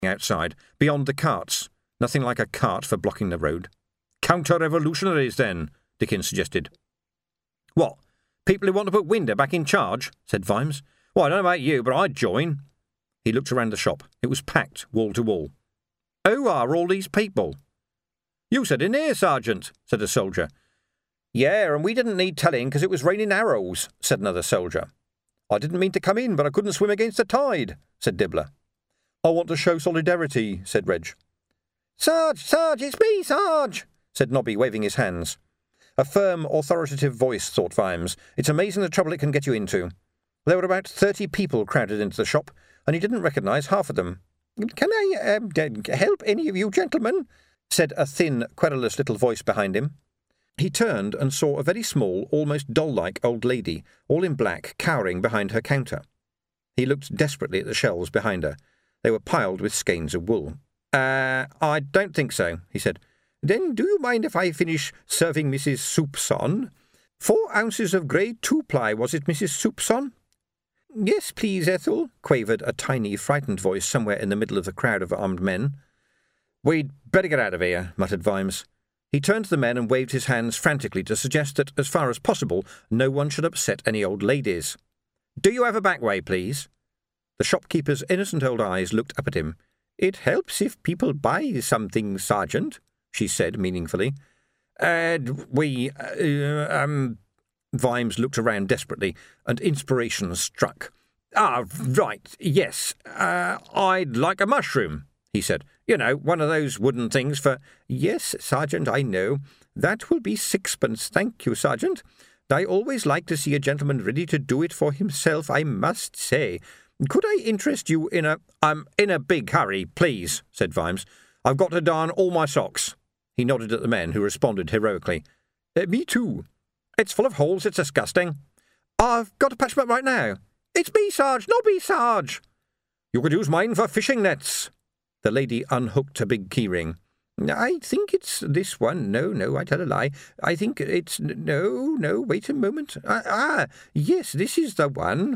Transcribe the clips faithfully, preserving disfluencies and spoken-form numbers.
outside, beyond the carts. Nothing like a cart for blocking the road. Counter-revolutionaries, then, Dickens suggested. What? People who want to put Winder back in charge? Said Vimes. Well, I don't know about you, but I'd join. He looked around the shop. It was packed, wall to wall. Who are all these people? You said in here, Sergeant, said a soldier. Yeah, and we didn't need telling because it was raining arrows, said another soldier. I didn't mean to come in, but I couldn't swim against the tide, said Dibbler. I want to show solidarity, said Reg. Sarge, Sarge, it's me, Sarge, said Nobby, waving his hands. A firm, authoritative voice, thought Vimes. It's amazing the trouble it can get you into. There were about thirty people crowded into the shop, and he didn't recognise half of them. Can I um, help any of you gentlemen? Said a thin, querulous little voice behind him. He turned and saw a very small, almost doll-like old lady, all in black, cowering behind her counter. He looked desperately at the shelves behind her. They were piled with skeins of wool. Uh, I don't think so, he said. Then do you mind if I finish serving Missus Soupson? Four ounces of grey two-ply, was it, Missus Soupson? Yes, please, Ethel, quavered a tiny, frightened voice somewhere in the middle of the crowd of armed men. We'd better get out of here, muttered Vimes. He turned to the men and waved his hands frantically to suggest that, as far as possible, no one should upset any old ladies. Do you have a back way, please? The shopkeeper's innocent old eyes looked up at him. It helps if people buy something, Sergeant, she said meaningfully. Uh, we, uh, um... Vimes looked around desperately, and inspiration struck. Ah, right, yes. Uh, I'd like a mushroom, he said. You know, one of those wooden things for... Yes, Sergeant, I know. That will be sixpence, thank you, Sergeant. I always like to see a gentleman ready to do it for himself, I must say. Could I interest you in a... I'm in a big hurry, please, said Vimes. I've got to darn all my socks. He nodded at the men, who responded heroically. Uh, me too. It's full of holes, it's disgusting. I've got to patch them up right now. It's me, Sarge, Nobby, Sarge. You could use mine for fishing nets. The lady unhooked a big keyring. I think it's this one. No, no, I tell a lie. I think it's... No, no, wait a moment. Ah, ah yes, this is the one.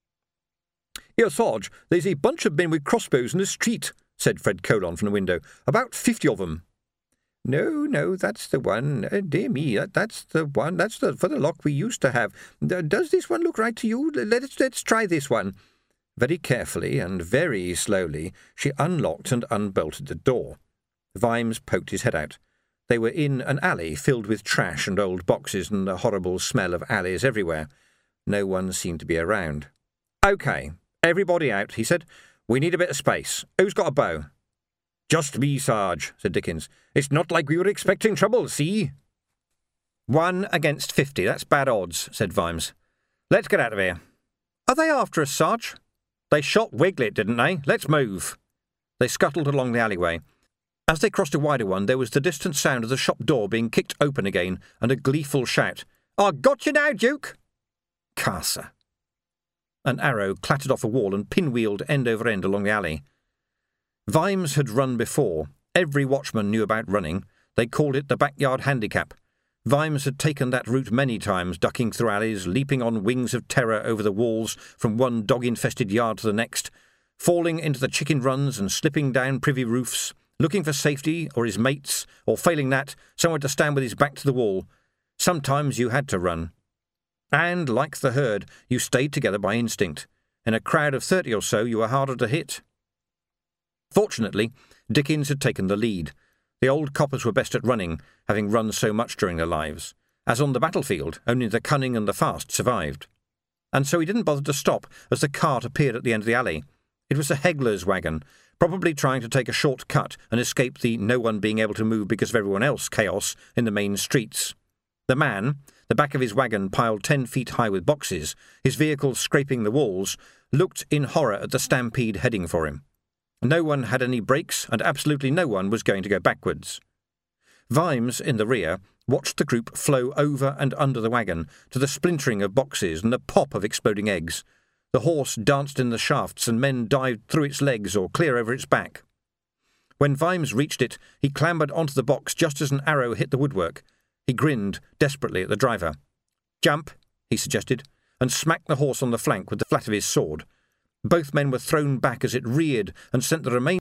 Here, Sarge, there's a bunch of men with crossbows in the street, said Fred Colon from the window. About fifty of them. No, no, that's the one. Uh, dear me, that, that's the one. That's the for the lock we used to have. Uh, does this one look right to you? Let's, let's try this one. Very carefully and very slowly, she unlocked and unbolted the door. Vimes poked his head out. They were in an alley filled with trash and old boxes and the horrible smell of alleys everywhere. No one seemed to be around. OK, everybody out, he said. We need a bit of space. Who's got a bow? Just me, Sarge, said Dickens. It's not like we were expecting trouble, see? One against fifty, that's bad odds, said Vimes. Let's get out of here. Are they after us, Sarge? They shot Wiglet, didn't they? Let's move. They scuttled along the alleyway. As they crossed a wider one, there was the distant sound of the shop door being kicked open again, and a gleeful shout. I got you now, Duke! Casa. An arrow clattered off a wall and pinwheeled end over end along the alley. Vimes had run before. Every watchman knew about running. They called it the backyard handicap. Vimes had taken that route many times, ducking through alleys, leaping on wings of terror over the walls from one dog-infested yard to the next, falling into the chicken runs and slipping down privy roofs, looking for safety or his mates, or failing that, somewhere to stand with his back to the wall. Sometimes you had to run. And, like the herd, you stayed together by instinct. In a crowd of thirty or so, you were harder to hit. Fortunately, Dickens had taken the lead. The old coppers were best at running, having run so much during their lives. As on the battlefield, only the cunning and the fast survived. And so he didn't bother to stop as the cart appeared at the end of the alley. It was a Hegler's wagon, probably trying to take a short cut and escape the no one being able to move because of everyone else chaos in the main streets. The man, the back of his wagon piled ten feet high with boxes, his vehicle scraping the walls, looked in horror at the stampede heading for him. No one had any brakes, and absolutely no one was going to go backwards. Vimes, in the rear, watched the group flow over and under the wagon to the splintering of boxes and the pop of exploding eggs. The horse danced in the shafts and men dived through its legs or clear over its back. When Vimes reached it, he clambered onto the box just as an arrow hit the woodwork. He grinned desperately at the driver. "Jump," he suggested, and smacked the horse on the flank with the flat of his sword. Both men were thrown back as it reared and sent the remainder